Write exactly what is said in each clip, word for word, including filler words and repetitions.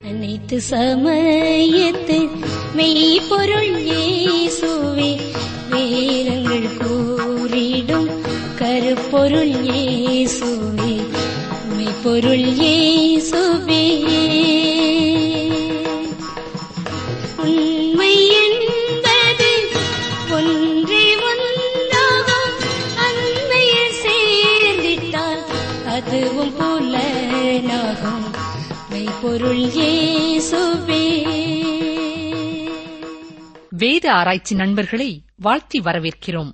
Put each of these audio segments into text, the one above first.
அனைத்து சமயத்து மெய்ப்பொருள் இயேசுவே, வேதங்கள் கூறிடும் கருப்பொருள் இயேசுவே, மெய்ப்பொருள் இயேசுவே. உண்மை என்பது ஒன்றே ஒன்றாகும், அண்மையில் சேர்ந்திட்டால் அதுவும் புலனாகும், மெய்ப்பொருள் இயேசுவே. வேத ஆராய்ச்சி நண்பர்களை வாழ்த்தி வரவேற்கிறோம்.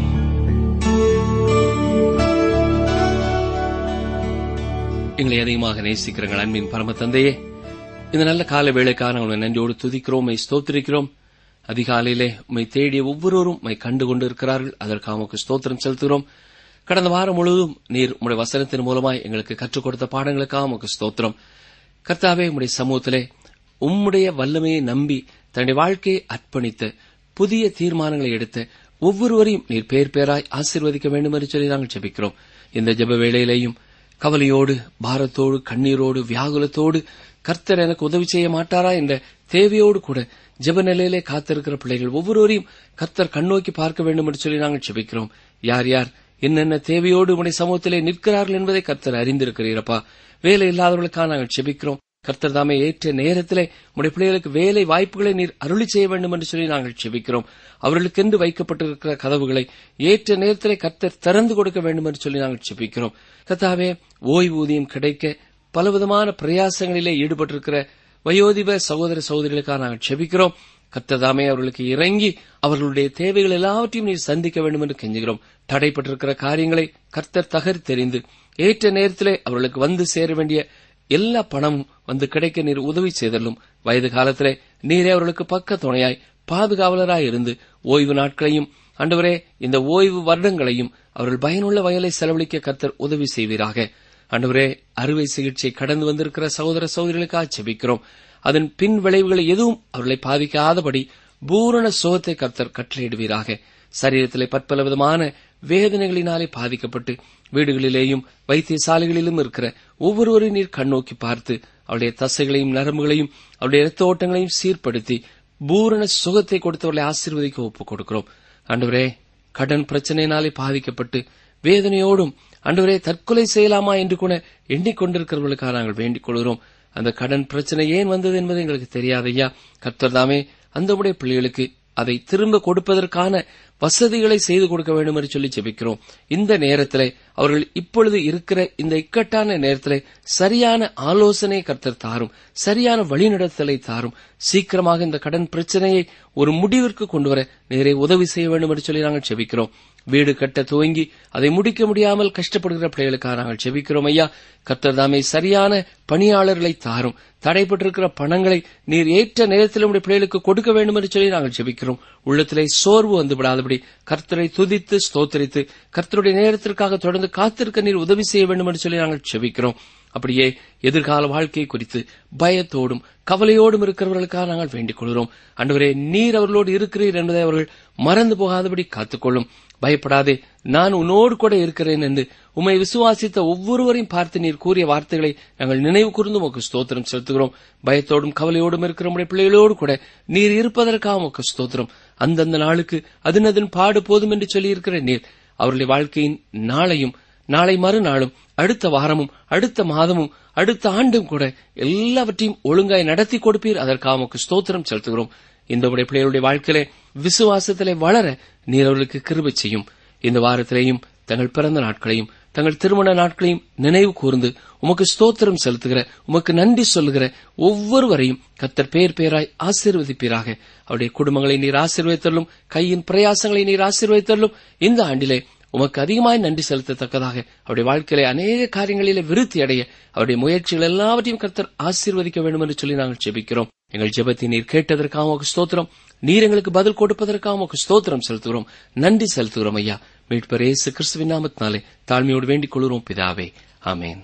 எங்களை அதிகமாக நேசிக்கிறங்கள் அன்பின் பரம தந்தையே, இந்த நல்ல கால வேளைக்கான உங்களை நன்றியோடு துதிக்கிறோம், உம்மை ஸ்தோத்திரிக்கிறோம். அதிகாலையிலே உம்மை தேடிய ஒவ்வொருவரும் உம்மை கண்டு கொண்டு இருக்கிறார்கள். அதற்காக உமக்கு ஸ்தோத்திரம் செலுத்துகிறோம். கடந்த வாரம் முழுவதும் நீர் உம்முடைய வசனத்தின் மூலமாய் எங்களுக்கு கற்றுக் கொடுத்த பாடங்களுக்காக உமக்கு ஸ்தோத்திரம். கர்த்தாவே, உம்முடைய சமூகத்திலே உம்முடைய வல்லமையை நம்பி தன்னுடைய வாழ்க்கையை அர்ப்பணித்த புதிய தீர்மானங்களை எடுத்த ஒவ்வொருவரையும் நீர் பேர் பேராய் ஆசீர்வதிக்க வேண்டும் என்று சொல்லி நாங்கள் ஜெபிக்கிறோம். இந்த ஜெப வேளையிலேயும் கவலையோடு, பாரத்தோடு, கண்ணீரோடு, வியாகுலத்தோடு கர்த்தர் எனக்கு உதவி செய்ய மாட்டாரா என்ற தேவையோடு கூட ஜெப நிலையிலே காத்திருக்கிற பிள்ளைகள் ஒவ்வொருவரையும் கர்த்தர் கண்ணோக்கி பார்க்க வேண்டும் என்று சொல்லி நாங்கள் ஜெபிக்கிறோம். யார் யார் என்னென்ன தேவையோடு உடைய சமூகத்திலே நிற்கிறார்கள் என்பதை கர்த்தர் அறிந்திருக்கிறீரப்பா. வேலை இல்லாதவர்களுக்காக நாங்கள் ஜெபிக்கிறோம். கர்த்தர் தாமே ஏற்ற நேரத்திலே உடைய பிள்ளைகளுக்கு வேலை வாய்ப்புகளை நீர் அருளி செய்ய வேண்டும் என்று சொல்லி நாங்கள் ஜெபிக்கிறோம். அவர்களுக்கென்று வைக்கப்பட்டிருக்கிற கதவுகளை ஏற்ற நேரத்திலே கர்த்தர் திறந்து கொடுக்க வேண்டும் என்று சொல்லி நாங்கள் ஜெபிக்கிறோம். கர்த்தாவே, ஓய்வூதியம் கிடைக்க பலவிதமான பிரயாசங்களிலே ஈடுபட்டிருக்கிற வயோதிப சகோதர சகோதரிகளுக்காக நாங்கள் ஜெபிக்கிறோம். கர்த்தர் தாமே அவர்களுக்கு இறங்கி அவர்களுடைய தேவைகள் எல்லாவற்றையும் நீர் சந்திக்க வேண்டும் என்று கெஞ்சுகிறோம். தடைப்பட்டிருக்கிற காரியங்களை கர்த்தர் தகர்த்தெறிந்து ஏற்ற நேரத்திலே அவர்களுக்கு வந்து சேர வேண்டிய எல்லா பணமும் வந்து கிடைக்க நீர் உதவி செய்தலும். வயது காலத்திலே நீரே அவர்களுக்கு பக்க துணையாய் பாதுகாவலராய் இருந்து ஓய்வு நாட்களையும் ஆண்டவரே இந்த ஓய்வு வருடங்களையும் அவர்கள் பயனுள்ள வயலை செலவழிக்க கர்த்தர் உதவி செய்வீராக. ஆண்டவரே, அறுவை சிகிச்சை கடந்து வந்திருக்கிற சகோதர சகோதரிகளுக்காக ஜெபிக்கிறோம். அதன் பின் விளைவுகளை எதுவும் அவர்களை பாதிக்காதபடி பூரண சுகத்தை கர்த்தர் கட்டளையிடுவீராக. சரீரத்திலே பற்பல விதமான வேதனைகளினாலே பாதிக்கப்பட்டு வீடுகளிலேயும் வைத்தியசாலைகளிலும் இருக்கிற ஒவ்வொருவரையும் நீர் கண்ணோக்கி பார்த்து அவருடைய தசைகளையும் நரம்புகளையும் அவருடைய இரத்த ஓட்டங்களையும் சீர்படுத்தி பூரண சுகத்தை கொடுத்தவர்களை ஆசீர்வதிக்க ஒப்புக் கொடுக்கிறோம். ஆண்டவரே, கடன் பிரச்சனையினாலே பாதிக்கப்பட்டு வேதனையோடும் ஆண்டவரே தற்கொலை செய்யலாமா என்று கூட எண்ணிக்கொண்டிருக்கிறவர்களுக்காக நாங்கள் வேண்டிக் கொள்கிறோம். அந்த கடன் பிரச்சனை ஏன் வந்தது என்பது எங்களுக்கு தெரியாதையா. கர்த்தர் தாமே அந்த உடைய பிள்ளைகளுக்கு அதை திரும்ப கொடுப்பதற்கான வசதிகளை செய்து கொடுக்க வேண்டும் என்று சொல்லி ஜெபிக்கிறோம். இந்த நேரத்திலே அவர்கள் இப்பொழுது இருக்கிற இந்த இக்கட்டான நேரத்திலே சரியான ஆலோசனை கர்த்தர் தாரும், சரியான வழிநடத்தலை தாரும். சீக்கிரமாக இந்த கடன் பிரச்சனையை ஒரு முடிவிற்கு கொண்டுவர நேரே உதவி செய்ய வேண்டும் என்று சொல்லி நாங்கள் ஜெபிக்கிறோம். வீடு கட்ட துவங்கி அதை முடிக்க முடியாமல் கஷ்டப்படுகிற பிள்ளைகளுக்காக நாங்கள் ஜெபிக்கிறோம். ஐயா, கர்த்தர் தாமே சரியான பணியாளர்களை தாரும். தடைப்பட்டிருக்கிற பணங்களை நீர் ஏற்ற நேரத்தில் உடைய பிள்ளைகளுக்கு கொடுக்க வேண்டும் என்று சொல்லி நாங்கள் ஜெபிக்கிறோம். உள்ளத்திலே சோர்வு வந்து விடாதபடி கர்த்தரை துதித்து ஸ்தோத்திரித்து கர்த்தருடைய நேரத்திற்காக தொடர்ந்து காத்திருக்க நீர் உதவி செய்ய வேண்டும் என்று சொல்லி நாங்கள் ஜெபிக்கிறோம். அப்படியே எதிர்கால வாழ்க்கையை குறித்து பயத்தோடும் கவலையோடும் இருக்கிறவர்களுக்காக நாங்கள் வேண்டிக் கொள்கிறோம். ஆண்டவரே, நீர் அவர்களோடு இருக்கிறீர் என்பதை அவர்கள் மறந்து போகாதபடி காத்துக்கொள்ளும். பயப்படாதே, நான் உன்னோடு கூட இருக்கிறேன் என்று உம்மை விசுவாசித்த ஒவ்வொருவரையும் பார்த்து நீர் கூறிய வார்த்தைகளை நாங்கள் நினைவு கூர்ந்து உமக்கு ஸ்தோத்திரம் செலுத்துகிறோம். பயத்தோடும் கவலையோடும் இருக்கிற உடைய பிள்ளைகளோடு கூட நீர் இருப்பதற்காக உமக்கு ஸ்தோத்திரம். அந்தந்த நாளுக்கு அதனதன் பாடு போதும் என்று சொல்லியிருக்கிற நீர் அவருடைய வாழ்க்கையின் நாளையும் நாளை மறுநாளும் அடுத்த வாரமும் அடுத்த மாதமும் அடுத்த ஆண்டும் கூட எல்லாவற்றையும் ஒழுங்காய் நடத்தி கொடுப்பீர். அதற்காக உமக்கு ஸ்தோத்திரம் செலுத்துகிறோம். இந்த உடைய பிள்ளைகளுடைய வாழ்க்கையிலே விசுவாசத்திலே வளர நீர் அவர்களுக்கு கிருபை செய்யும். இந்த வாரத்திலேயும் தங்கள் பிறந்த நாட்களையும் தங்கள் திருமண நாட்களையும் நினைவு கூர்ந்து உமக்கு ஸ்தோத்திரம் செலுத்துகிற உமக்கு நன்றி சொல்லுகிற ஒவ்வொருவரையும் கர்த்தர் பேர் பேராய் ஆசீர்வதிப்பீராக. அவருடைய குடும்பங்களை நீர் ஆசீர்வதித்தள்ளும், கையின் பிரயாசங்களை நீர் ஆசீர்வதித்தள்ளும். இந்த ஆண்டிலே உமக்கு அதிகமாய் நன்றி செலுத்தத்தக்கதாக அவருடைய வாழ்க்கையிலே அநேக காரியங்களிலே விருத்தி அடைய அவருடைய முயற்சிகள் எல்லாவற்றையும் கர்த்தர் ஆசீர்வதிக்க வேண்டும் என்று சொல்லி நாங்கள் ஜெபிக்கிறோம். எங்கள் ஜெபத்தை நீர் கேட்டதற்காக உமக்கு ஸ்தோத்திரம். நீர் எங்களுக்கு பதில் கொடுப்பதற்காக உமக்கு ஸ்தோத்திரம் செலுத்துகிறோம், நன்றி செலுத்துகிறோம். ஐயா, மீட்பர் இயேசு கிறிஸ்துவின் நாமத்தினாலே தாழ்மையோடு வேண்டிக் கொள்கிறோம் பிதாவே, ஆமென்.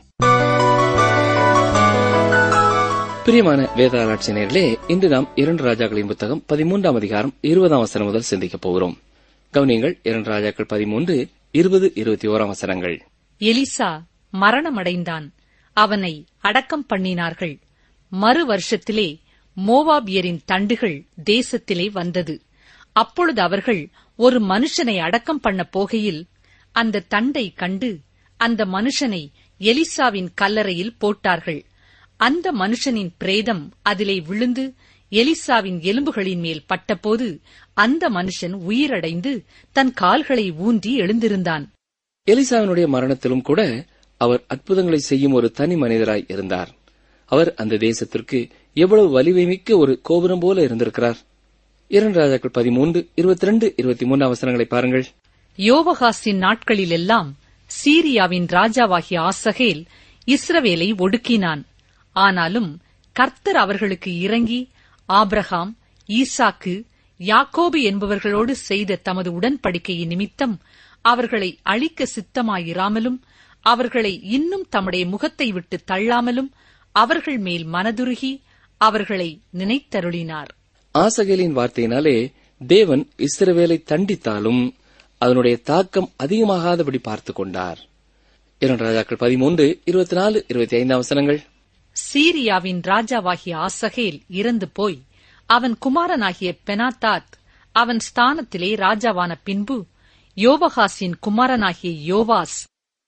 பிரியமான வேத ஆராய்ச்சி நேயர்களே, இன்று நாம் இரண்டு ராஜாக்களின் புத்தகம் பதிமூன்றாம் அதிகாரம் இருபதாம் வசனம் முதல் சிந்திக்கப் போகிறோம். கவனியங்கள், இரண்டு ராஜாக்கள் பதிமூன்று இருபது இருபத்தி ஓராம் வசனங்கள். எலிசா மரணமடைந்தான், அவனை அடக்கம் பண்ணினார்கள். மறு வருஷத்திலே மோவாபியரின் தண்டுகள் தேசத்திலே வந்தது. அப்பொழுது அவர்கள் ஒரு மனுஷனை அடக்கம் பண்ண போகையில் அந்த தண்டை கண்டு அந்த மனுஷனை எலிசாவின் கல்லறையில் போட்டார்கள். அந்த மனுஷனின் பிரேதம் அதிலே விழுந்து எலிசாவின் எலும்புகளின் மேல் பட்டபோது அந்த மனுஷன் உயிரடைந்து தன் கால்களை ஊன்றி எழுந்திருந்தான். எலிசாவினுடைய மரணத்திலும் கூட அவர் அற்புதங்களை செய்யும் ஒரு தனி மனிதராய் இருந்தார். அவர் அந்த தேசத்திற்கு எவ்வளவு வலிமை மிக்க ஒரு கோபுரம் போல இருந்திருக்கிறார். இரண்டு ராஜாக்கள் பதிமூன்று இருபத்தி ரெண்டு இருபத்தி மூன்று அவசரங்களை பாருங்கள். யோவகாசின் நாட்களிலெல்லாம் சீரியாவின் ராஜாவாகிய ஆசகேல் இஸ்ரவேலை ஒடுக்கினான். ஆனாலும் கர்த்தர் அவர்களுக்கு இறங்கி ஆபிரகாம், ஈசாக்கு, யாக்கோபு என்பவர்களோடு செய்த தமது உடன்படிக்கையின் நிமித்தம் அவர்களை அழிக்க சித்தமாயிராமலும் அவர்களை இன்னும் தம்முடைய முகத்தை விட்டு தள்ளாமலும் அவர்கள் மேல் மனதுருகி அவர்களை நினைத்தருளினார். ஆசகேலின் வார்த்தையினாலே தேவன் இஸ்ரவேலை தண்டித்தாலும் அதனுடைய தாக்கம் அதிகமாகாதபடி பார்த்துக் கொண்டார். இரண்டு ராஜாக்கள் பதிமூன்று இருபத்தி நாலு இருபத்தி ஐந்து அவசரங்கள். சீரியாவின் ராஜாவாகிய ஆசகேல் இறந்து போய் அவன் குமாரனாகிய பெனாதாத் அவன் ஸ்தானத்திலே ராஜாவான பின்பு யோவகாசின் குமாரனாகிய யோவாஸ்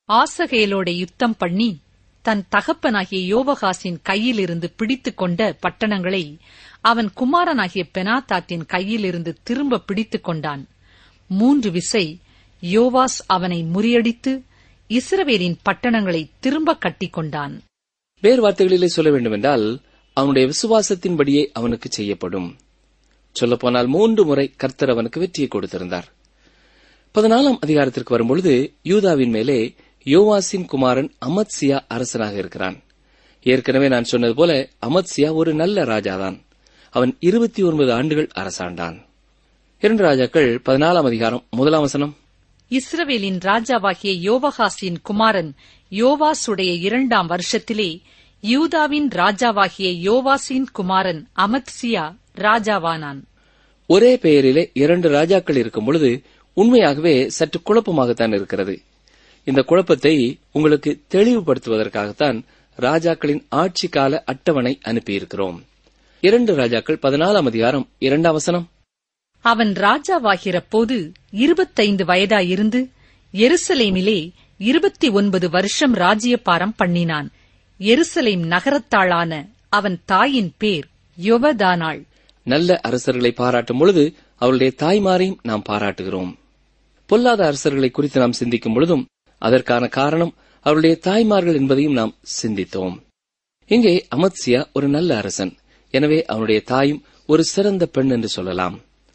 ஆசகேலோட யுத்தம் பண்ணி தன் தகப்பனாகிய யோவகாசின் கையிலிருந்து பிடித்துக் கொண்ட பட்டணங்களை அவன் குமாரனாகிய பெனாதாத்தின் கையிலிருந்து திரும்ப பிடித்துக் கொண்டான். மூன்று விசை யோவாஸ் அவனை முறியடித்து இஸ்ரவேலின் பட்டணங்களை திரும்ப கட்டிக் கொண்டான். வேறு வார்த்தைகளிலே சொல்ல வேண்டுமென்றால் அவனுடைய விசுவாசத்தின்படியே அவனுக்கு செய்யப்படும். சொல்லப்போனால் மூன்று முறை கர்த்தர் அவனுக்கு வெற்றியை கொடுத்திருந்தார். பதினாலாம் அதிகாரத்திற்கு வரும்பொழுது யூதாவின் மேலே யோவாசின் குமாரன் அமத்சியா அரசனாக இருக்கிறான். ஏற்கனவே நான் சொன்னது போல அமத்சியா ஒரு நல்ல ராஜாதான். அவன் இருபத்தி ஒன்பது ஆண்டுகள் அரசாண்டான். இரண்டு ராஜாக்கள் பதினாலாம் அதிகாரம் முதலாம் வசனம். இஸ்ரவேலின் ராஜாவாகிய யோவகாசின் குமாரன் யோவாசுடைய இரண்டாம் வருஷத்திலே யூதாவின் ராஜாவாகிய யோவாசின் குமாரன் அமத்சியா ராஜாவானான். ஒரே பெயரிலே இரண்டு ராஜாக்கள் இருக்கும் பொழுது உண்மையாகவே சற்று குழப்பமாகத்தான் இருக்கிறது. இந்த குழப்பத்தை உங்களுக்கு தெளிவுபடுத்துவதற்காகத்தான் ராஜாக்களின் ஆட்சி கால அட்டவணை அனுப்பியிருக்கிறோம். இரண்டு ராஜாக்கள் பதினாலாம் அதிகாரம் இரண்டாம் வசனம். அவன் ராஜாவாகிற போது இருபத்தைந்து வயதாயிருந்து எருசலேமிலே இருபத்தி ஒன்பது வருஷம் ராஜ்யபாரம் பண்ணினான். எருசலேம் நகரத்தாளான அவன் தாயின் பேர் யொவதானாள். நல்ல அரசர்களை பாராட்டும் பொழுது அவருடைய தாய்மாரையும் நாம் பாராட்டுகிறோம். பொல்லாத அரசர்களை குறித்து நாம் சிந்திக்கும் பொழுதும் அதற்கான காரணம் அவருடைய தாய்மார்கள் என்பதையும் நாம் சிந்தித்தோம். இங்கே அமத்சியா ஒரு நல்ல அரசன். எனவே அவனுடைய தாயும் ஒரு சிறந்த பெண் என்று சொல்லலாம்.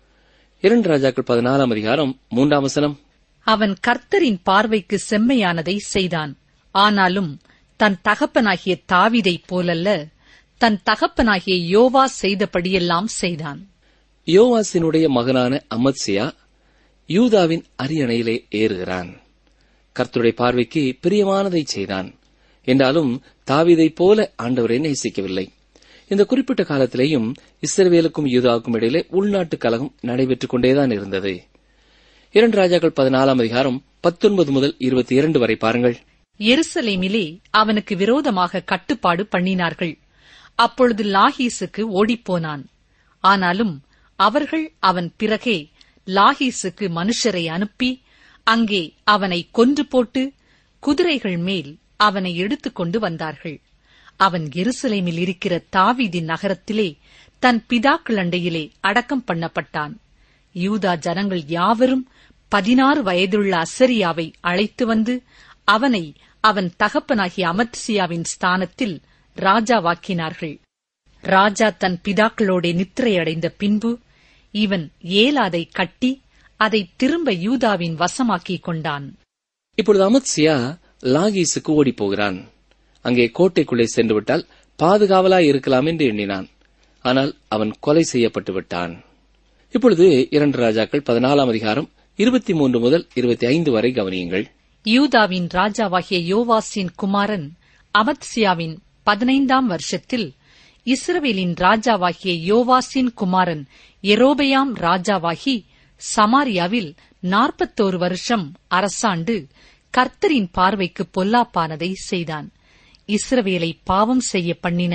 இரண்டு ராஜாக்கள் பதினாலாம் அதிகாரம் மூன்றாம் வசனம். அவன் கர்த்தரின் பார்வைக்கு செம்மையானதை செய்தான். ஆனாலும் தன் தகப்பனாகிய தாவீதைப் போலல்ல, தன் தகப்பனாகிய யோவாஸ் செய்தபடியெல்லாம் செய்தான். யோவாசினுடைய மகனான அமத்சியா யூதாவின் அரியணையிலே ஏறுகிறான். கர்த்தருடைய பார்வைக்கு பிரியமானதை செய்தான். என்றாலும் தாவீதைப் போல ஆண்டவரை நேசிக்கவில்லை. இந்த குறிப்பிட்ட காலத்திலேயும் இஸ்ரவேலுக்கும் யூதாவுக்கும் இடையிலே உள்நாட்டு கலகம் நடைபெற்றுக் கொண்டேதான் இருந்தது. இரண்டு ராஜாக்கள் பதினாலாம் அதிகாரம் பத்தொன்பது முதல் இருபத்தி இரண்டு வரை பாருங்கள். எருசலேமிலே அவனுக்கு விரோதமாக கட்டுப்பாடு பண்ணினார்கள். அப்பொழுது லாகீசுக்கு ஓடிப்போனான். ஆனாலும் அவர்கள் அவன் பிறகே லாகீசுக்கு மனுஷரை அனுப்பி அங்கே அவனை கொன்று போட்டு குதிரைகள் மேல் அவனை எடுத்துக்கொண்டு வந்தார்கள். அவன் எருசலேமில் இருக்கிற தாவீதின் நகரத்திலே தன் பிதாக்கள் அண்டையிலே அடக்கம் பண்ணப்பட்டான். யூதா ஜனங்கள் யாவரும் பதினாறு வயதுள்ள அசரியாவை அழைத்து வந்து அவனை அவன் தகப்பனாகிய அமத்சியாவின் ஸ்தானத்தில் ராஜாவாக்கினார்கள். ராஜா தன் பிதாக்களோட நித்திரையடைந்த பின்பு இவன் ஏலாதை கட்டி அதை திரும்ப யூதாவின் வசமாக்கிக் கொண்டான். இப்பொழுது அமத்சியா லாகீசுக்கு ஓடிப்போகிறான். அங்கே கோட்டைக்குள்ளே சென்று விட்டால் பாதுகாவலாய் இருக்கலாம் என்று எண்ணினான். ஆனால் அவன் கொலை செய்யப்பட்டு விட்டான். இப்பொழுது இரண்டு ராஜாக்கள் பதினாலாம் அதிகாரம் இருபத்தி மூன்று முதல் இருபத்தி ஐந்து வரை கவனியுங்கள். யூதாவின் ராஜாவாகிய யோவாசின் குமாரன் அமத்சியாவின் பதினைந்தாம் வருஷத்தில் இஸ்ரவேலின் ராஜாவாகிய யோவாசின் குமாரன் எரோபெயாம் ராஜாவாகி சமாரியாவில் நாற்பத்தோரு வருஷம் அரசாண்டு கர்த்தரின் பார்வைக்கு பொல்லாப்பானதை செய்தான். இஸ்ரவேலை பாவம் செய்ய பண்ணின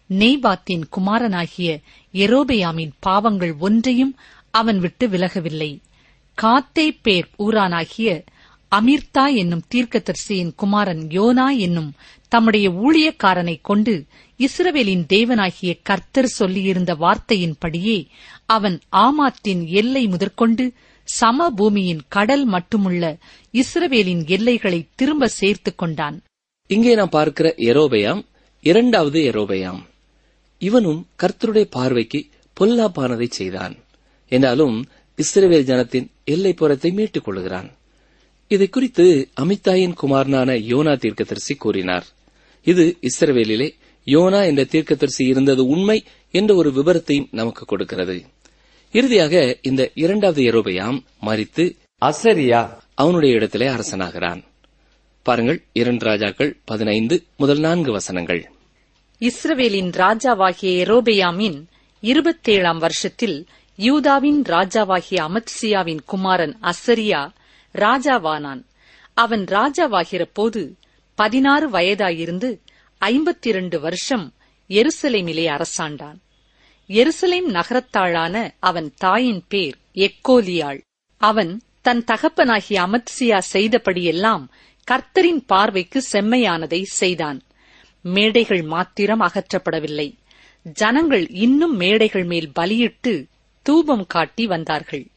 நேபாத்தின் குமாரனாகிய எரோபெயாமின் பாவங்கள் ஒன்றையும் அவன் விட்டு விலகவில்லை. காத்தே பேர் ஊரானாகிய அமிர்தா என்னும் தீர்க்கதரிசியின் குமாரன் யோனா என்னும் தம்முடைய ஊழியக்காரனைக் கொண்டு இஸ்ரவேலின் தேவனாகிய கர்த்தர் சொல்லியிருந்த வார்த்தையின்படியே அவன் ஆமாத்தின் எல்லை முதற்கொண்டு சமபூமியின் கடல் மட்டுமுள்ள இஸ்ரவேலின் எல்லைகளை திரும்ப சேர்த்துக் கொண்டான். இங்கே நாம் பார்க்கிற எரோபெயாம் இரண்டாவது எரோபெயாம். இவனும் கர்த்தருடைய பார்வைக்கு பொல்லாப்பானதை செய்தான். என்றாலும் இஸ்ரவேல் ஜனத்தின் எல்லைப்புறத்தை மீட்டுக் கொள்கிறான். இதை குறித்து அமித்தாயின் குமாரனான யோனா தீர்க்கதரிசி கூறினார். இது இஸ்ரவேலிலே யோனா என்ற தீர்க்கதரிசி இருந்தது உண்மை என்ற ஒரு விபரத்தையும் நமக்கு கொடுக்கிறது. இறுதியாக இந்த இரண்டாவது எரோபெயாம் மரித்து அசரியா அவனுடைய இடத்திலே அரசனாகிறான். பாருங்கள், இரண்டு ராஜாக்கள் பதினைந்து முதல் நான்கு வசனங்கள். இஸ்ரவேலின் ராஜாவாகிய எரோபெயாமின் இருபத்தேழாம் வருஷத்தில் யூதாவின் ராஜாவாகிய அமத்சியாவின் குமாரன் அசரியா ராஜாவானான். அவன் ராஜாவாகிற போது பதினாறு வயதாயிருந்து ஐம்பத்தி இரண்டு வருஷம் எருசலேமிலே அரசாண்டான். எருசலேம் நகரத்தாளான அவன் தாயின் பேர் எக்கோலியாள். அவன் தன் தகப்பனாகிய அமத்சியா செய்தபடியெல்லாம் கர்த்தரின் பார்வைக்கு செம்மையானதை செய்தான். மேடைகள் மாத்திரம் அகற்றப்படவில்லை. ஜனங்கள் இன்னும் மேடைகள் மேல் பலியிட்டு தூபம் காட்டி வந்தார்கள்.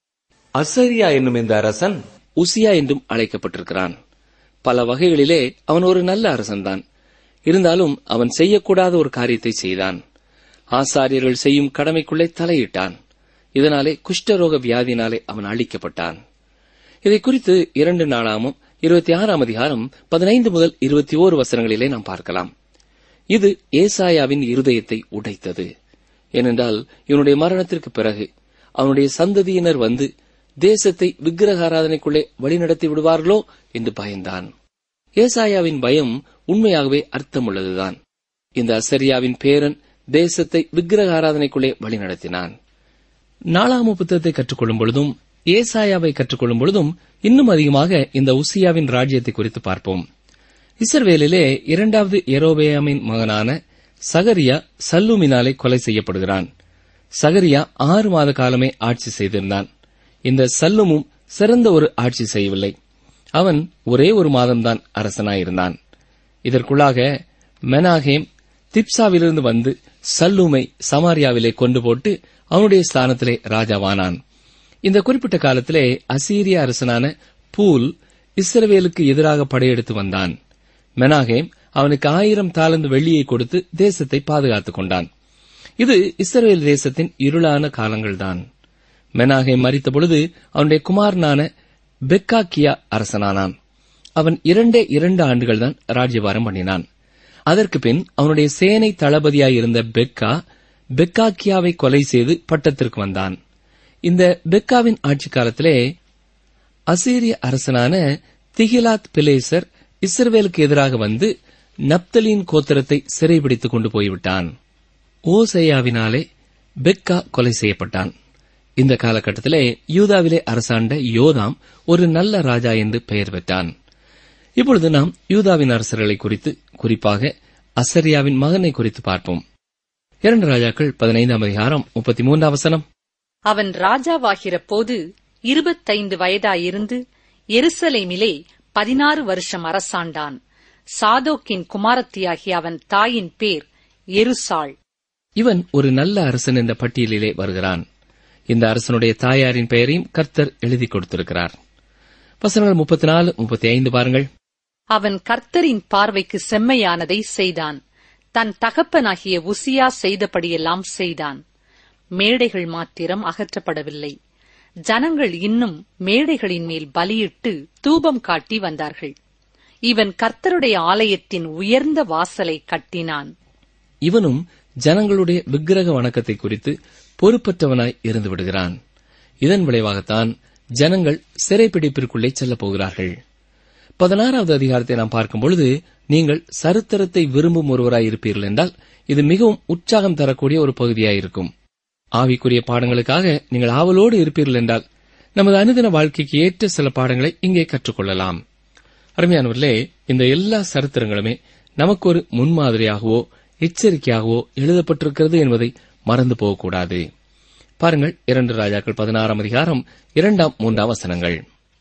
அசரியா என்னும் இந்த அரசன் உசியா என்றும் அழைக்கப்பட்டிருக்கிறான். பல வகைகளிலே அவன் ஒரு நல்ல அரசன்தான். இருந்தாலும் அவன் செய்யக்கூடாத ஒரு காரியத்தை செய்தான். ஆசாரியர்கள் செய்யும் கடமைக்குள்ளே தலையிட்டான். இதனாலே குஷ்டரோக வியாதினாலே அவன் அழிக்கப்பட்டான். இதை குறித்து இரண்டு நாளாமும் இருபத்தி ஆறாம் அதிகாரம் பதினைந்து முதல் இருபத்தி ஓரு வசனங்களிலே நாம் பார்க்கலாம். இது ஏசாயாவின் இருதயத்தை உடைத்தது. ஏனென்றால் இவனுடைய மரணத்திற்கு பிறகு அவனுடைய சந்ததியினர் வந்து தேசத்தை விக்கிரக ஆராதனைக்குள்ளே வழிநடத்தி விடுவார்களோ என்று பயந்தான். ஏசாயாவின் பயம் உண்மையாகவே அர்த்தமுள்ளதுதான். இந்த அசரியாவின் பேரன் தேசத்தை விக்கிரக ஆராதனைக்குள்ளே வழிநடத்தினான். நாளாம புத்தகத்தை கற்றுக்கொள்ளும் பொழுதும் ஏசாயாவை கற்றுக்கொள்ளும் பொழுதும் இன்னும் அதிகமாக இந்த உசியாவின் ராஜ்யத்தை குறித்து பார்ப்போம். இஸ்ரவேலிலே இரண்டாவது எரோபெயாமின் மகனான சகரியா சல்லூமினாலே கொலை செய்யப்படுகிறான். சகரியா ஆறு மாத காலமே ஆட்சி செய்திருந்தான். இந்த சல்லுமும் சிறந்த ஒரு ஆட்சி செய்யவில்லை. அவன் ஒரே ஒரு மாதம்தான் அரசனாயிருந்தான். இதற்குள்ளாக மெனாகேம் திப்சாவிலிருந்து வந்து சல்லூமை சமாரியாவிலே கொண்டு போட்டு அவனுடைய ஸ்தானத்திலே ராஜாவானான். இந்த குறிப்பிட்ட காலத்திலே அசீரிய அரசனான பூல் இஸ்ரவேலுக்கு எதிராக படையெடுத்து வந்தான். மெனாகேம் அவனுக்கு ஆயிரம் தாலந்து வெள்ளியை கொடுத்து தேசத்தை பாதுகாத்துக் கொண்டான். இது இஸ்ரவேல் தேசத்தின் இருளான காலங்கள்தான். மெனாகேம் மரித்த பொழுது அவனுடைய குமாரனான பெக்காக்கியா அரசனானான். அவன் இரண்டே இரண்டு ஆண்டுகள்தான் ராஜ்யபாரம் பண்ணினான். அதற்கு பின் அவனுடைய சேனை தளபதியாயிருந்த பெக்கா பெக்காக்கியாவை கொலை செய்து பட்டத்திற்கு வந்தான். இந்த பெக்காவின் ஆட்சி காலத்திலே அசீரிய அரசனான திகிலாத் பிலேசர் இஸ்ரவேலுக்கு எதிராக வந்து நப்தலின் கோத்திரத்தை சிறைபிடித்துக் கொண்டு போய்விட்டான். ஓசையாவினாலே பெக்கா கொலை செய்யப்பட்டான். இந்த காலகட்டத்திலே யூதாவிலே அரசாண்ட யோதாம் ஒரு நல்ல ராஜா என்று பெயர் பெற்றான். இப்பொழுது நாம் யூதாவின் அரசர்களை குறித்து, குறிப்பாக அசரியாவின் மகனை குறித்து பார்ப்போம். இரண்டு ராஜாக்கள் பதினைந்தாம் அதிகாரம் முப்பத்தி மூன்றாம் வசனம். அவன் ராஜாவாகிற போது இருபத்தைந்து வயதாயிருந்து எருசலேமிலே பதினாறு வருஷம் அரசாண்டான். சாதோக்கின் குமாரத்தியாகிய அவன் தாயின் பேர் எருசாள். இவன் ஒரு நல்ல அரசன் என்ற பட்டியலிலே வருகிறான். இந்த அரசனுடைய தாயாரின் பெயரையும் கர்த்தர் எழுதி கொடுத்திருக்கிறார். வசனங்கள் முப்பத்தி நாலு முப்பத்தி ஐந்து பாருங்கள். அவன் கர்த்தரின் பார்வைக்கு செம்மையானதை செய்தான். தன் தகப்பனாகிய உசியா செய்தபடியெல்லாம் செய்தான். மேடைகள் மாத்திரம் அகற்றப்படவில்லை. ஜனங்கள் இன்னும் மேடைகளின் மேல் பலியிட்டு தூபம் காட்டி வந்தார்கள். இவன் கர்த்தருடைய ஆலயத்தின் உயர்ந்த வாசலை கட்டினான். இவனும் ஜனங்களுடைய விக்கிரக வணக்கத்தை குறித்து பொறுப்பற்றவனாய் இருந்து விடுகிறான். இதன் விளைவாகத்தான் ஜனங்கள் சிறைப்பிடிப்பிற்குள்ளே செல்லப் போகிறார்கள். பதினாறாவது அதிகாரத்தை நாம் பார்க்கும் பொழுது, நீங்கள் சரித்திரத்தை விரும்பும் ஒருவராய் இருப்பீர்கள் என்றால் இது மிகவும் உற்சாகம் தரக்கூடிய ஒரு பகுதியாயிருக்கும். ஆவிக்குரிய பாடங்களுக்காக நீங்கள் ஆவலோடு இருப்பீர்கள் என்றால் நமது அனுதின வாழ்க்கைக்கு ஏற்ற சில பாடங்களை இங்கே கற்றுக்கொள்ளலாம். அருமையானவர்களே, இந்த எல்லா சரித்திரங்களுமே நமக்கு ஒரு முன்மாதிரியாகவோ எச்சரிக்கையாகவோ எழுதப்பட்டிருக்கிறது என்பதை மறந்து போகக்கூடாது. பாருங்கள், இரண்டு ராஜாக்கள் பதினாறாம் அதிகாரம் இரண்டாம் மூன்றாம் வசனங்கள்.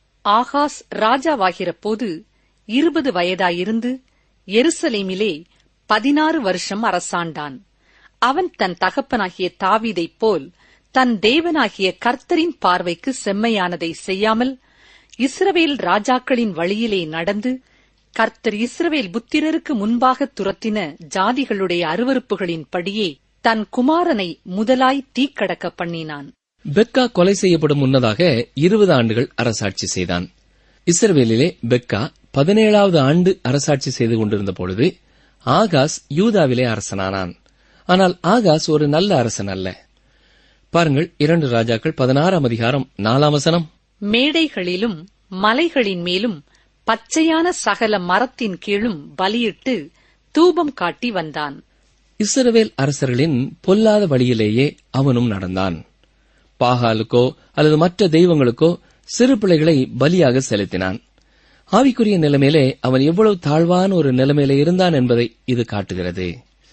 ஆகாஸ் ராஜாவாகிற போது இருபது வயதாயிருந்து எருசலேமிலே பதினாறு வருஷம் அரசாண்டான். அவன் தன் தகப்பனாகிய தாவீதைப் போல் தன் தேவனாகிய கர்த்தரின் பார்வைக்கு செம்மையானதை செய்யாமல் இஸ்ரவேல் ராஜாக்களின் வழியிலே நடந்து கர்த்தர் இஸ்ரவேல் புத்திரருக்கு முன்பாக துரத்தின ஜாதிகளுடைய அருவருப்புகளின் படியே தன் குமாரனை முதலாய் தீக்கடக்க பண்ணினான். பெக்கா கொலை செய்யப்படும் முன்னதாக இருபது ஆண்டுகள் அரசாட்சி செய்தான். இஸ்ரவேலிலே பெக்கா பதினேழாவது ஆண்டு அரசாட்சி செய்து கொண்டிருந்த பொழுது ஆகாஸ் யூதாவிலே அரசனானான். ஆனால் ஆகாஸ் ஒரு நல்ல அரசன் அல்ல. பாருங்கள், இரண்டு ராஜாக்கள் பதினாறாம் அதிகாரம் நாலாம் வசனம். மேடைகளிலும் மலைகளின் மேலும் பச்சையான சகல மரத்தின் கீழும் பலியிட்டு தூபம் காட்டி வந்தான். இஸ்ரவேல் அரசர்களின் பொல்லாத வழியிலேயே அவனும் நடந்தான். பாகாலுக்கோ அல்லது மற்ற தெய்வங்களுக்கோ சிறு பிள்ளைகளை பலியாக செலுத்தினான். ஆவிக்குரிய நிலைமையிலே அவன் எவ்வளவு தாழ்வான ஒரு நிலைமையில இருந்தான் என்பதை இது காட்டுகிறது.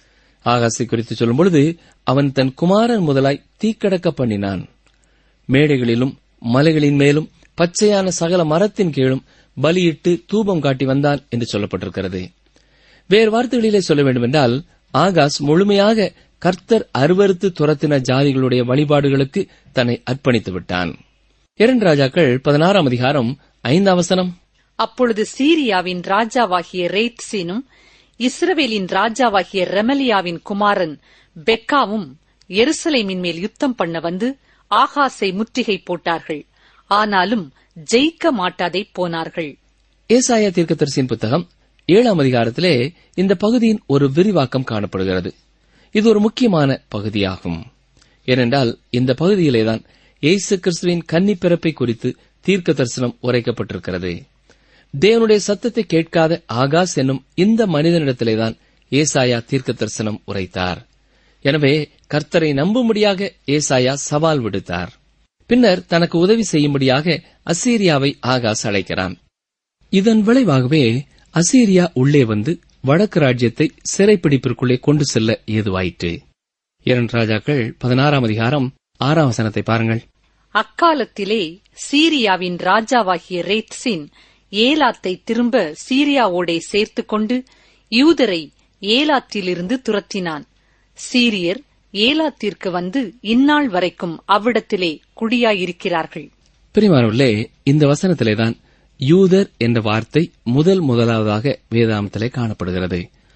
ஆகாசை குறித்து சொல்லும் பொழுது அவன் தன் குமாரன் முதலாய் தீக்கடக்க பண்ணினான். மேடைகளிலும் மலைகளின் மேலும் பச்சையான சகல மரத்தின் கீழும் பலியிட்டு தூபம் காட்டி வந்தான் என்று சொல்லப்பட்டிருக்கிறது. வேறு வார்த்தைகளிலே சொல்ல வேண்டுமென்றால் ஆகாஸ் முழுமையாக கர்த்தர் அருவருத்து துரத்தின ஜாதிகளுடைய வழிபாடுகளுக்கு தன்னை அர்ப்பணித்து விட்டான். இரண்டு ராஜாக்கள் பதினாறாம் அதிகாரம் ஐந்தாம் வசனம். அப்பொழுது சீரியாவின் ராஜாவாகிய ரேத்சீனும் இஸ்ரவேலின் ராஜாவாகிய ரெமலியாவின் குமாரன் பெக்காவும் எருசலேமின் மேல் யுத்தம் பண்ண வந்து ஆகாசை முற்றுகை போட்டார்கள். ஆனாலும் ஜெயிக்க மாட்டாதே போனார்கள். ஏசாயா தீர்க்கதரிசியின் புத்தகம் ஏழாம் அதிகாரத்திலே இந்த பகுதியின் ஒரு விரிவாக்கம் காணப்படுகிறது. இது ஒரு முக்கியமான பகுதியாகும். ஏனென்றால் இந்த பகுதியிலேதான் இயேசு கிறிஸ்துவின் கன்னி பிறப்பை குறித்து தீர்க்க தரிசனம் உரைக்கப்பட்டிருக்கிறது. தேவனுடைய சத்தத்தை கேட்காத ஆகாஸ் என்னும் இந்த மனிதனிடத்திலேதான் ஏசாயா தீர்க்க தரிசனம் உரைத்தார். எனவே கர்த்தரை நம்பும்படியாக ஏசாயா சவால் விடுத்தார். பின்னர் தனக்கு உதவி செய்யும்படியாக அசீரியாவை ஆகாஸ் அழைக்கிறான். இதன் விளைவாகவே அசீரியா உள்ளே வந்து வடக்கு ராஜ்யத்தை சிறைப்பிடிப்பிற்குள்ளே கொண்டு செல்ல ஏதுவாயிற்று. இரண்டு ராஜாக்கள் பதினாறாம் அதிகாரம் ஆறாம் வசனத்தை பாருங்கள். அக்காலத்திலே சீரியாவின் ராஜாவாகிய ரேத்சின் ஏலாத்தை திரும்ப சீரியாவோடே சேர்த்துக் கொண்டு யூதரை ஏலாத்திலிருந்து துரத்தினான். சீரியர் ஏலாத்திற்கு வந்து இந்நாள் வரைக்கும் அவ்விடத்திலே குடியாயிருக்கிறார்கள். பிரியமானவர்களே, இந்த வசனத்திலேதான் யூதர் என்ற வார்த்தை முதல் முதலாவதாக வேதாந்தத்திலே காணப்படுகிறது.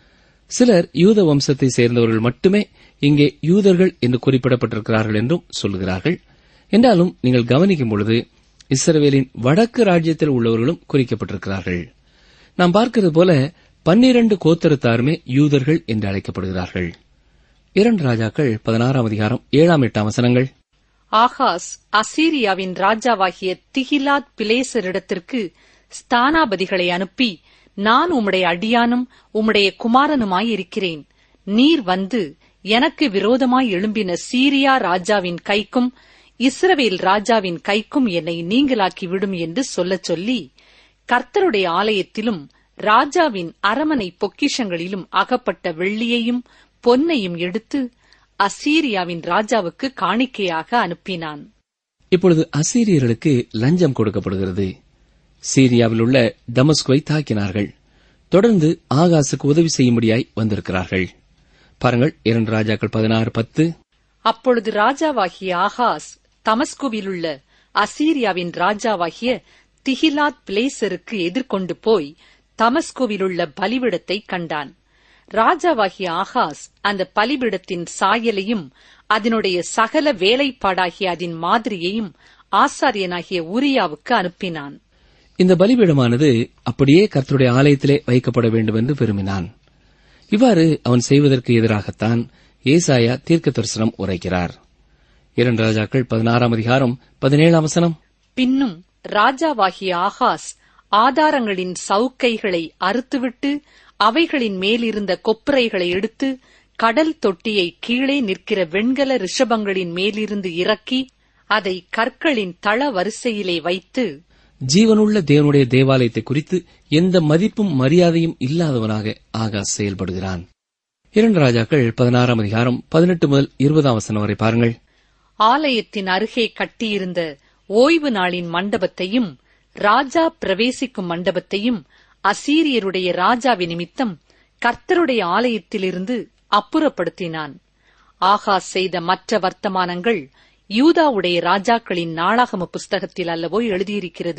சிலர் யூத வம்சத்தை சேர்ந்தவர்கள் மட்டுமே இங்கே யூதர்கள் என்று குறிப்பிடப்பட்டிருக்கிறார்கள் என்றும் சொல்கிறார்கள். என்றாலும் நீங்கள் கவனிக்கும் பொழுது இஸ்ரவேலின் வடக்கு ராஜ்யத்தில் உள்ளவர்களும் குறிக்கப்பட்டிருக்கிறார்கள். நாம் பார்க்கிறது போல பன்னிரண்டு கோத்திரத்தாருமே யூதர்கள் என்று அழைக்கப்படுகிறார்கள். இரண்டு ராஜாக்கள் பதினாறாம் அதிகாரம் ஏழாம் எட்டாம் வசனங்கள். ஆகாஸ் அசீரியாவின் ராஜாவாகிய திகிலாத் பிலேசரிடத்திற்கு ஸ்தானாபதிகளை அனுப்பி, நான் உம்முடைய அடியானும் உம்முடைய குமாரனுமாயிருக்கிறேன். நீர் வந்து எனக்கு விரோதமாய் எழும்பின சீரியா ராஜாவின் கைக்கும் இஸ்ரவேல் ராஜாவின் கைக்கும் என்னை நீங்களாக்கி விடும் என்று சொல்லச் சொல்லி, கர்த்தருடைய ஆலயத்திலும் ராஜாவின் அரமனை பொக்கிஷங்களிலும் அகப்பட்ட வெள்ளியையும் பொன்னையும் எடுத்து அசீரியாவின் ராஜாவுக்கு காணிக்கையாக அனுப்பினான். இப்பொழுது அசீரியர்களுக்கு லஞ்சம் கொடுக்கப்படுகிறது. சீரியாவில் உள்ள தமஸ்குவை தாக்கினார்கள். தொடர்ந்து ஆகாசுக்கு உதவி செய்யும்படியாய் வந்திருக்கிறார்கள். பாருங்கள், இரண்டு ராஜாக்கள் பதினாறு பத்து. அப்பொழுது ராஜாவாகிய ஆகாஸ் தமஸ்குவிலுள்ள அசீரியாவின் ராஜாவாகிய திகிலாத் பிலேசருக்கு எதிர்கொண்டு போய் தமஸ்குவிலுள்ள பலிபீடத்தை கண்டான். ராஜாவாகிய ஆகாஸ் அந்த பலிபீடத்தின் சாயலையும் அதனுடைய சகல வேலைப்பாடாகிய அதன் மாதிரியையும் ஆசாரியனாகிய உரியாவுக்கு அனுப்பினான். இந்த பலிபீடமானது அப்படியே கர்த்தருடைய ஆலயத்திலே வைக்கப்பட வேண்டும் என்று விரும்பினான். இவ்வாறு அவன் செய்வதற்கு எதிராகத்தான் ஏசாயா தீர்க்க தரிசனம் உரைக்கிறார். இரண்டு ராஜாக்கள் பதினாறாம் அதிகாரம் பதினேழாம் வசனம். பின்னும் ராஜாவாகிய ஆகாஸ் ஆதாரங்களின் சவுக்கைகளை அறுத்துவிட்டு அவைகளின் மேலிருந்த கொப்பரைகளை எடுத்து கடல் தொட்டியை கீழே நிற்கிற வெண்கல ரிஷபங்களின் மேலிருந்து இறக்கி அதை கற்களின் தள வரிசையிலே வைத்து, ஜீவனுள்ள தேவனுடைய தேவாலயத்தை குறித்து எந்த மதிப்பும் மரியாதையும் இல்லாதவனாக ஆகாஸ் செயல்படுகிறான். இரண்டு ராஜாக்கள் பதினாறாம் அதிகாரம் பதினெட்டு முதல் இருபதாம் வசனம் வரை பாருங்கள். ஆலயத்தின் அருகே கட்டியிருந்த ஓய்வு நாளின் மண்டபத்தையும் ராஜா பிரவேசிக்கும் மண்டபத்தையும் அசீரியருடைய ராஜாவின் நிமித்தம் கர்த்தருடைய ஆலயத்திலிருந்து அப்புறப்படுத்தினான். ஆகாஸ் செய்த மற்ற வர்த்தமானங்கள் யூதாவுடைய ராஜாக்களின் நாளாகம புஸ்தகத்தில் அல்லவோ எழுதியிருக்கிறது.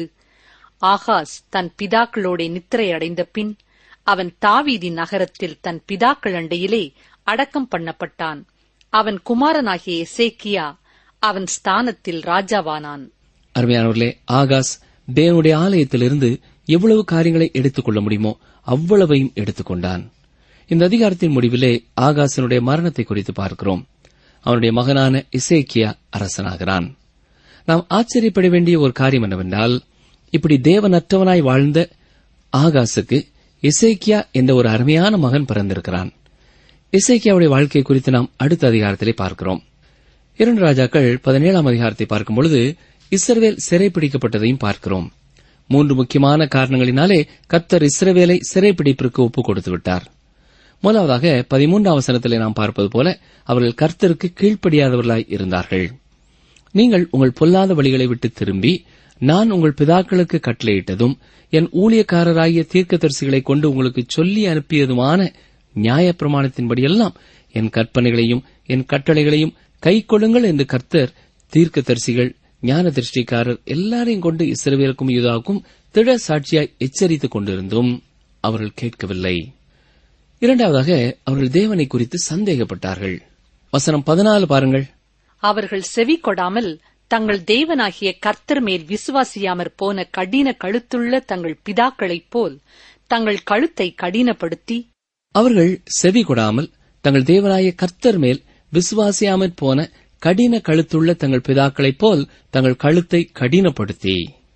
ஆகாஸ் தன் பிதாக்களோட நித்திரை அடைந்த பின் அவன் தாவீதின் நகரத்தில் தன் பிதாக்கள் அண்டையிலே அடக்கம் பண்ணப்பட்டான். அவன் குமாரனாகிய எசேக்கியா அவன் ஸ்தானத்தில் ராஜாவானான். அருமையானவர்களே, ஆகாஸ் தேவனுடைய ஆலயத்திலிருந்து எவ்வளவு காரியங்களை எடுத்துக் கொள்ள முடியுமோ அவ்வளவையும் எடுத்துக்கொண்டான். இந்த அதிகாரத்தின் முடிவிலே ஆகாசனுடைய மரணத்தை குறித்து பார்க்கிறோம். அவனுடைய மகனான எசேக்கியா அரசனாகிறான். நாம் ஆச்சரியப்பட வேண்டிய ஒரு காரியம் என்னவென்றால், இப்படி தேவனற்றவனாய் வாழ்ந்த ஆகாசுக்கு எசேக்கியா என்ற ஒரு அருமையான மகன் பிறந்திருக்கிறான். எசேக்கியாவுடைய வாழ்க்கை குறித்து நாம் அடுத்த அதிகாரத்திலே பார்க்கிறோம். இரண்டு ராஜாக்கள் பதினேழாம் அதிகாரத்தை பார்க்கும் பொழுது இஸ்ரவேல் சிறைப்பிடிக்கப்பட்டதையும் பார்க்கிறோம். மூன்று முக்கியமான காரணங்களினாலே கர்த்தர் இஸ்ரவேலை சிறைப்பிடிப்பிற்கு ஒப்புக் கொடுத்து விட்டார். முதலாவதாக பதிமூன்றாம் வசனத்திலே நாம் பார்ப்பது போல அவர்கள் கர்த்தருக்கு கீழ்ப்படியாதவர்களாய் இருந்தார்கள். நீங்கள் உங்கள் பொல்லாத வழிகளை விட்டு திரும்பி நான் உங்கள் பிதாக்களுக்கு கட்டளையிட்டதும் என் ஊழியக்காரராகிய தீர்க்கதரிசிகளை கொண்டு உங்களுக்கு சொல்லி அனுப்பியதுமான நியாயப்பிரமாணத்தின்படியெல்லாம் என் கற்பனைகளையும் என் கட்டளைகளையும் கைக்கொள்ளுங்கள் என்று கர்த்தர் தீர்க்கதரிசிகள் ஞான திருஷ்டிக்காரர் எல்லாரையும் கொண்டு இஸ்ரவேலுக்கும் யூதாவுக்கும் திட சாட்சியாய் எச்சரித்துக் கொண்டிருந்தும் அவர்கள் கேட்கவில்லை. இரண்டாவதாக அவர்கள் தேவனை குறித்து சந்தேகப்பட்டார்கள். வசனம் பதினாலு பாருங்கள். அவர்கள் செவி கொடாமல் தங்கள் தேவனாகிய கர்த்தர் மேல் விசுவாசியாமற் போன கடின கழுத்துள்ள தங்கள் பிதாக்களைப் போல் தங்கள் கழுத்தை கடினப்படுத்தி அவர்கள் செவி கொடாமல் தங்கள் தேவனாகிய கர்த்தர் மேல் விசுவாசியாமற் போன கடின கழுத்துள்ள தங்கள் பிதாக்களைப் போல் தங்கள் கழுத்தை கடினப்படுத்தி.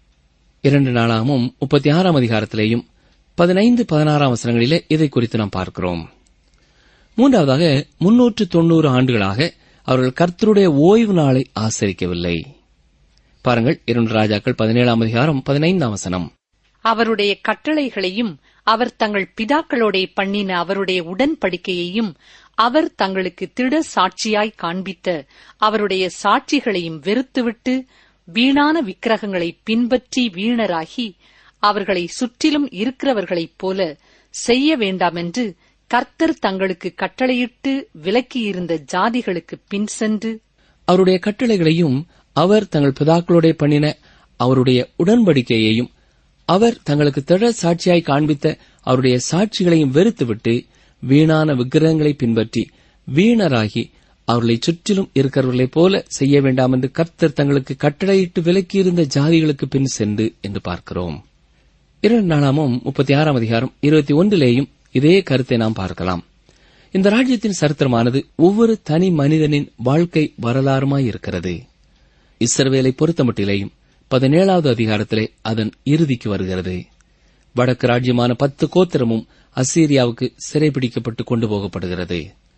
இரண்டு நாளாகவும் முப்பத்தி ஆறாம் அதிகாரத்திலேயும் பதினைந்து பதினாறாம் வசனங்களிலே இதை குறித்து நாம் பார்க்கிறோம். மூன்றாவதாக முன்னூற்று தொன்னூறு ஆண்டுகளாக அவர்கள் கர்த்தருடைய ஓய்வு நாளை ஆசரிக்கவில்லை. பாருங்கள், இரண்டு ராஜாக்கள் பதினேழாம் அதிகாரம் பதினைந்தாம் வசனம். அவருடைய கட்டளைகளையும் அவர் தங்கள் பிதாக்களோட பண்ணின அவருடைய உடன்படிக்கையையும் அவர் தங்களுக்கு திட சாட்சியாய் காண்பித்த அவருடைய சாட்சிகளையும் வெறுத்துவிட்டு வீணான விக்கிரகங்களை பின்பற்றி வீணராகி அவர்களை சுற்றிலும் இருக்கிறவர்களைப் போல செய்ய வேண்டாமென்று கர்த்தர் தங்களுக்கு கட்டளையிட்டு விலக்கியிருந்த ஜாதிகளுக்கு பின் சென்று அவருடைய கட்டளைகளையும் அவர் தங்கள் பிதாக்களோட பண்ணின அவருடைய உடன்படிக்கையையும் அவர் தங்களுக்கு திட சாட்சியாய் காண்பித்த அவருடைய சாட்சிகளையும் வெறுத்துவிட்டு வீணான விக்கிரகங்களை பின்பற்றி வீணராகி அவர்களை சுற்றிலும் இருக்கிறவர்களைப் போல செய்ய வேண்டாம் என்று கர்த்தர் தங்களுக்கு கட்டளையிட்டு விலக்கியிருந்த ஜாதிகளுக்கு பின் சென்று என்று பார்க்கிறோம். இரண்டு நாளாமும் முப்பத்தி ஆறாம் அதிகாரம் இருபத்தி ஒன்றிலேயும் இதே கருத்தை நாம் பார்க்கலாம். இந்த ராஜ்யத்தின் சரித்திரமானது ஒவ்வொரு தனி மனிதனின் வாழ்க்கை வரலாறுமாயிருக்கிறது. இஸ்ரவேலை பொறுத்தமட்டிலேயும் பதினேழாவது அதிகாரத்திலே அதன் இறுதிக்கு வருகிறது. வடக்கு ராஜ்யமான பத்து கோத்திரமும் அசீரியாவுக்கு சிறைபிடிக்கப்பட்டு கொண்டு போகப்படுகிறது.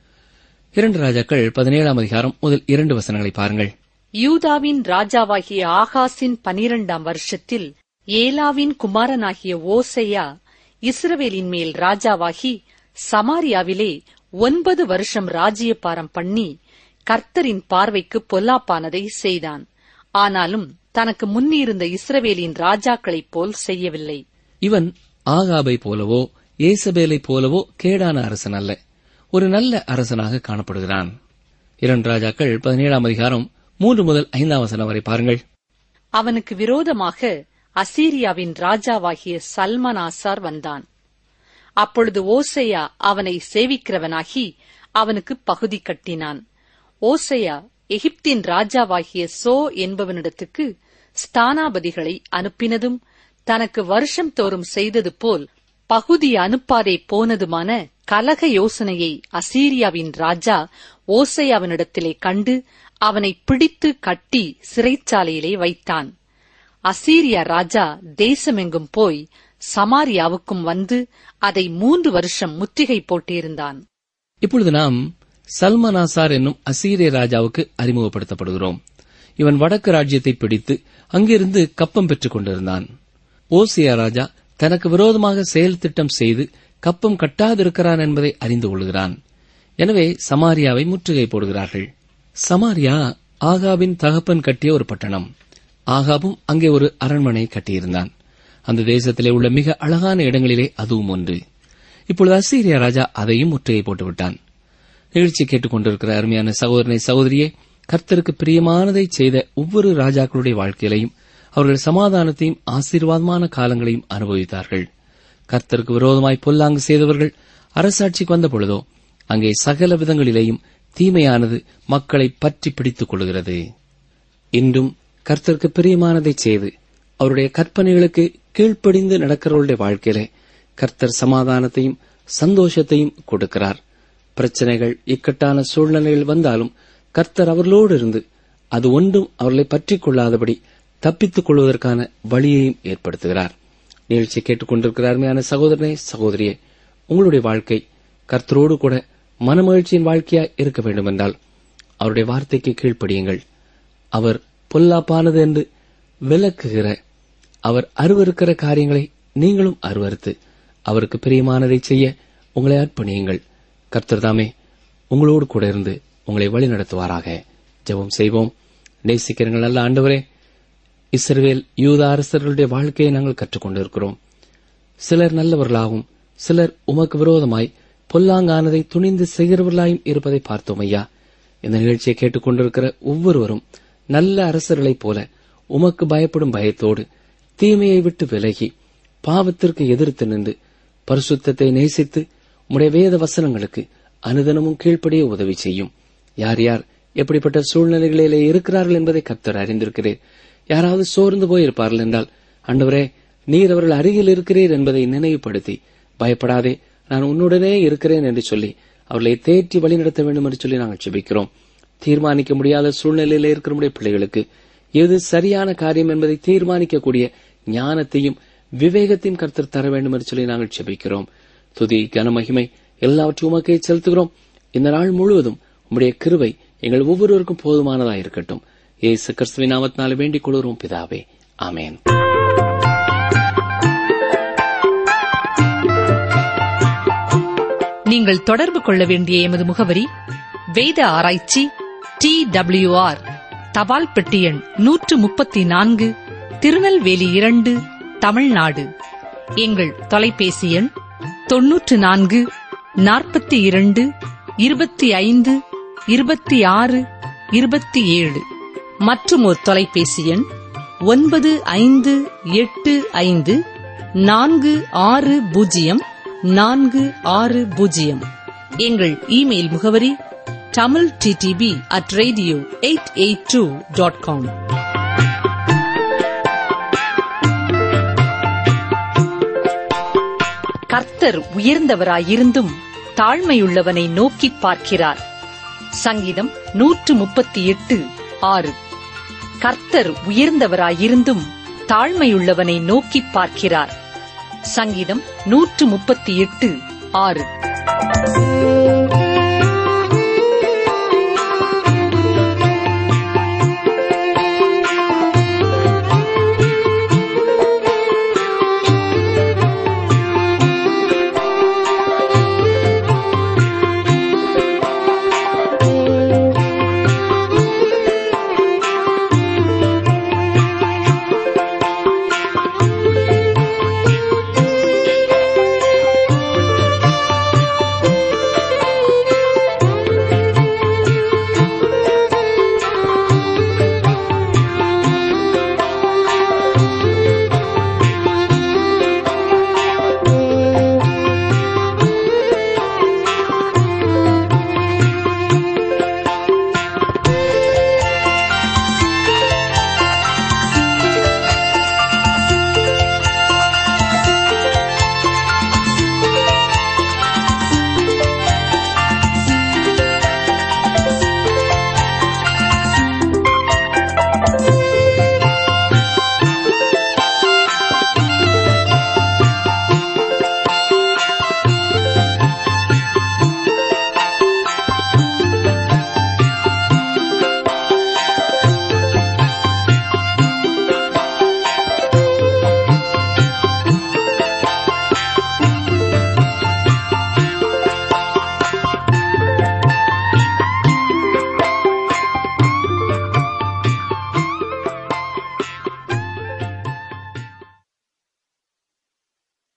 இரண்டு ராஜாக்கள் பதினேழாம் அதிகாரம் முதல் இரண்டு வசனங்களை பாருங்கள். யூதாவின் ராஜாவாகிய ஆகாசின் பனிரெண்டாம் வருஷத்தில் ஏலாவின் குமாரனாகிய ஓசையா இஸ்ரவேலின் மேல் ராஜாவாகி சமாரியாவிலே ஒன்பது வருஷம் ராஜ்யபாரம் பண்ணி கர்த்தரின் பார்வைக்கு பொல்லாப்பானதை செய்தான். ஆனாலும் தனக்கு முன்னிருந்த இஸ்ரவேலின் ராஜாக்களைப் போல் செய்யவில்லை. இவன் ஆகாபை போலவோ ஏசபேலை போலவோ கேடான அரசன் அல்ல, ஒரு நல்ல அரசனாக காணப்படுகிறான். இரண்டு ராஜாக்கள் பதினேழாம் அதிகாரம் மூன்று முதல் ஐந்தாம் வசனம் வரை பாருங்கள். அவனுக்கு விரோதமாக அசீரியாவின் ராஜாவாகிய சல்மனாசார் வந்தான். அப்பொழுது ஓசையா அவனை சேவிக்கிறவனாகி அவனுக்கு பகுதி கட்டினான். ஓசையா எகிப்தின் ராஜாவாகிய சோ என்பவனிடத்துக்கு ஸ்தானாபதிகளை அனுப்பினதும் தனக்கு வருஷம் தோறும் செய்தது போல் பகுதி அனுப்பாதே போனதுமான கலக யோசனையை அசீரியாவின் ராஜா ஓசையாவினிடத்திலே கண்டு அவனை பிடித்து கட்டி சிறைச்சாலையிலே வைத்தான். அசீரியா ராஜா தேசமெங்கும் போய் சமாரியாவுக்கும் வந்து அதை மூன்று வருஷம் முற்றுகை போட்டிருந்தான். இப்பொழுது நாம் சல்மனாசார் என்னும் அசீரிய ராஜாவுக்கு அறிமுகப்படுத்தப்படுகிறோம். இவன் வடக்கு ராஜ்யத்தை பிடித்து அங்கிருந்து கப்பம் பெற்றுக் கொண்டிருந்தான். ஓசியா ராஜா தனக்கு விரோதமாக செயல் திட்டம் செய்து கப்பம் கட்டாதிருக்கிறான் என்பதை அறிந்து கொள்கிறான். எனவே சமாரியாவை முற்றுகை போடுகிறார்கள். சமாரியா ஆகாபின் தகப்பன் கட்டிய ஒரு பட்டணம். ஆகாபும் அங்கே ஒரு அரண்மனை கட்டியிருந்தான். அந்த தேசத்திலே உள்ள மிக அழகான இடங்களிலே அதுவும் ஒன்று. இப்பொழுது அசீரியா ராஜா அதையும் முற்றுகை போட்டுவிட்டான். நிகழ்ச்சி கேட்டுக் கொண்டிருக்கிற அருமையான சகோதரனை சகோதரியே, கர்த்தருக்கு பிரியமானதை செய்த ஒவ்வொரு ராஜாக்களுடைய வாழ்க்கையிலையும் அவர்கள் சமாதானத்தையும் ஆசீர்வாதமான காலங்களையும் அனுபவித்தார்கள். கர்த்தருக்கு விரோதமாய் பொல்லாங்கு செய்தவர்கள் அரசாட்சிக்கு வந்த பொழுதோ அங்கே சகல விதங்களிலேயும் தீமையானது மக்களை பற்றி பிடித்துக் கொள்கிறது. இன்றும் கர்த்தருக்கு பிரியமானதை செய்து அவருடைய கற்பனைகளுக்கு கீழ்ப்படிந்து நடக்கிறவருடைய வாழ்க்கையிலே கர்த்தர் சமாதானத்தையும் சந்தோஷத்தையும் கொடுக்கிறார். பிரச்சனைகள், இக்கட்டான சூழ்நிலைகள் வந்தாலும் கர்த்தர் அவர்களோடு இருந்து அது ஒன்றும் அவர்களை பற்றிக் கொள்ளாதபடி தப்பித்துக் கொள்வதற்கான வழியையும் ஏற்படுத்துகிறார். நிகழ்ச்சி கேட்டுக் கொண்டிருக்கிற அருமையான சகோதரனே சகோதரியே, உங்களுடைய வாழ்க்கை கர்த்தரோடு கூட மனமகிழ்ச்சியின் வாழ்க்கையாய் இருக்க வேண்டுமென்றால் அவருடைய வார்த்தைக்கு கீழ்ப்படியுங்கள். அவர் பொல்லாப்பானது என்று விலக்குகிற, அவர் அருவருக்கிற காரியங்களை நீங்களும் அருவருத்து அவருக்கு பிரியமானதை செய்ய உங்களை அர்ப்பணியுங்கள். கர்த்தர் தாமே உங்களோடு கூட இருந்து உங்களை வழி நடத்துவாராக. ஜெபம் செய்வோம். நேசிக்கிறங்கள் நல்ல ஆண்டவரே, இஸ்ரவேல் யூதா அரசர்களுடைய வாழ்க்கையை நாங்கள் கற்றுக்கொண்டிருக்கிறோம். சிலர் நல்லவர்களாகவும் சிலர் உமக்கு விரோதமாய் பொல்லாங்கானதை துணிந்து செய்கிறவர்களாயும் இருப்பதை பார்த்தோம் ஐயா. இந்த நிகழ்ச்சியை கேட்டுக் கொண்டிருக்கிற ஒவ்வொருவரும் நல்ல அரசர்களைப் போல உமக்கு பயப்படும் பயத்தோடு தீமையை விட்டு விலகி பாவத்திற்கு எதிர்த்து நின்று பரிசுத்தத்தை நேசித்து உம்முடைய வேத வசனங்களுக்கு அனுதினமும் கீழ்ப்படிய உதவி செய்யும். யார் யார் எப்படிப்பட்ட சூழ்நிலைகளிலே இருக்கிறார்கள் என்பதை கர்த்தர் அறிந்திருக்கிறேன். யாராவது சோர்ந்து போயிருப்பார்கள் என்றால், ஆண்டவரே, நீர் அவர்கள் அருகில் இருக்கிறீர் என்பதை நினைவுபடுத்தி, பயப்படாதே, நான் உன்னுடனே இருக்கிறேன் என்று சொல்லி அவர்களை தேற்றி வழிநடத்த வேண்டும் என்று சொல்லி நாங்கள் ஜெபிக்கிறோம். தீர்மானிக்க முடியாத சூழ்நிலையில இருக்கிற நம்முடைய பிள்ளைகளுக்கு எது சரியான காரியம் என்பதை தீர்மானிக்கக்கூடிய ஞானத்தையும் விவேகத்தையும் கர்த்தர் தர வேண்டும் என்று சொல்லி நாங்கள் ஜெபிக்கிறோம். துதி, கனமகிமை எல்லாவற்றையும் உமக்கே செலுத்துகிறோம். இந்த நாள் முழுவதும் உம்முடைய கிருபை எங்கள் ஒவ்வொருவருக்கும் போதுமானதாக இருக்கட்டும். இயேசு கிறிஸ்துவின் நாமத்தினாலே வேண்டிக் கொள்கிறோம் பிதாவே, ஆமென். நீங்கள் தொடர்பு கொள்ள வேண்டிய எமது முகவரி: வேத ஆராய்ச்சி, டி டபிள்யூ ஆர், தபால் பெட்டி எண் நூற்று முப்பத்தி நான்கு, திருநெல்வேலி இரண்டு, தமிழ்நாடு. எங்கள் தொலைபேசி எண் தொன்னூற்று நான்கு நாற்பத்தி இரண்டு இருபத்தி ஐந்து இருபத்தி ஆறு இருபத்தி ஏழு. மற்றும் ஒரு தொலைபேசி எண் ஒன்பது ஐந்து எட்டு ஐந்து நான்கு ஆறு பூஜ்ஜியம் நான்கு ஆறு பூஜ்ஜியம். எங்கள் இமெயில் முகவரி Tamil DTP at radio eight eight two dot com. கர்த்தர் உயர்ந்தவராயிருந்தும் தாழ்மையுள்ளவனை நோக்கி பார்க்கிறார். சங்கீதம் நூற்று முப்பத்தி எட்டு ஆறு. கர்த்தர் உயர்ந்தவராயிருந்தும் தாழ்மையுள்ளவனை நோக்கி பார்க்கிறார். சங்கீதம் நூற்று முப்பத்தி எட்டு ஆறு.